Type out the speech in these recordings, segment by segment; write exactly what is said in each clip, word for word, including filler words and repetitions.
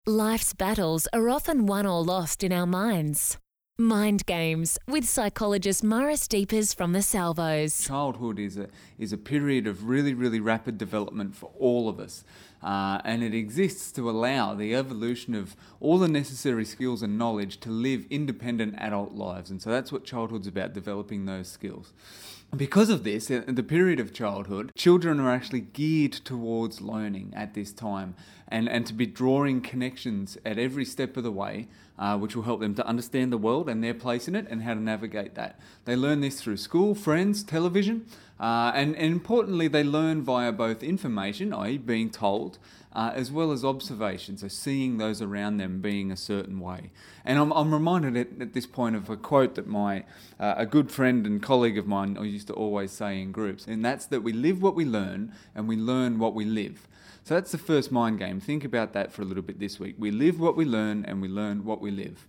Life's battles are often won or lost in our minds. Mind Games with psychologist Maurice Deepers from the Salvos. Childhood is a is a period of really, really rapid development for all of us. Uh, and it exists to allow the evolution of all the necessary skills and knowledge to live independent adult lives. And so that's what childhood's about, developing those skills. Because of this, in the period of childhood, children are actually geared towards learning at this time and, and to be drawing connections at every step of the way, uh, which will help them to understand the world and their place in it and how to navigate that. They learn this through school, friends, television, uh, and, and importantly, they learn via both information, that is being told, Uh, as well as observation, so seeing those around them being a certain way. And I'm, I'm reminded at, at this point of a quote that my uh, a good friend and colleague of mine used to always say in groups, and that's that we live what we learn and we learn what we live. So that's the first mind game. Think about that for a little bit this week. We live what we learn and we learn what we live.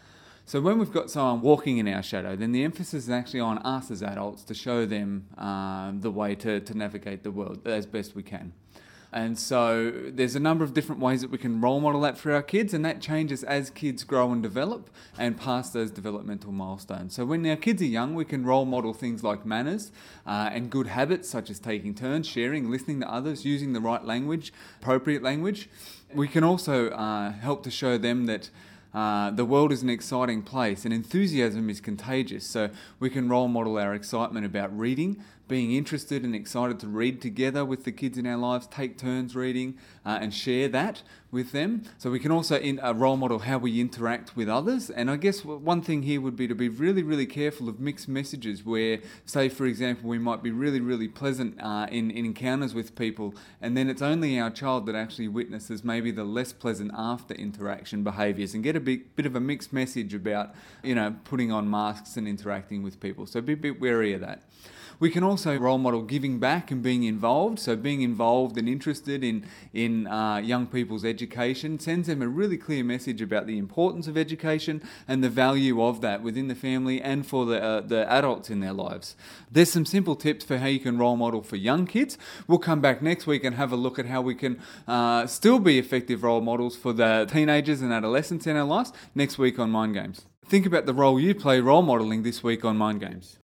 So when we've got someone walking in our shadow, then the emphasis is actually on us as adults to show them uh, the way to, to navigate the world as best we can. And so there's a number of different ways that we can role model that for our kids, and that changes as kids grow and develop and pass those developmental milestones. So when our kids are young, we can role model things like manners uh, and good habits such as taking turns, sharing, listening to others, using the right language, appropriate language. We can also uh, help to show them that Uh, the world is an exciting place and enthusiasm is contagious. So we can role model our excitement about reading, being interested and excited to read together with the kids in our lives, take turns reading uh, and share that with them. So we can also in, uh, role model how we interact with others. And I guess one thing here would be to be really, really careful of mixed messages where, say, for example, we might be really, really pleasant uh, in, in encounters with people, and then it's only our child that actually witnesses maybe the less pleasant after interaction behaviours, and get a bit, bit of a mixed message about, you know, putting on masks and interacting with people. So be a bit wary of that. We can also role model giving back and being involved. So being involved and interested in, in uh, young people's education sends them a really clear message about the importance of education and the value of that within the family and for the, uh, the adults in their lives. There's some simple tips for how you can role model for young kids. We'll come back next week and have a look at how we can uh, still be effective role models for the teenagers and adolescents in our lives next week on Mind Games. Think about the role you play role modeling this week on Mind Games.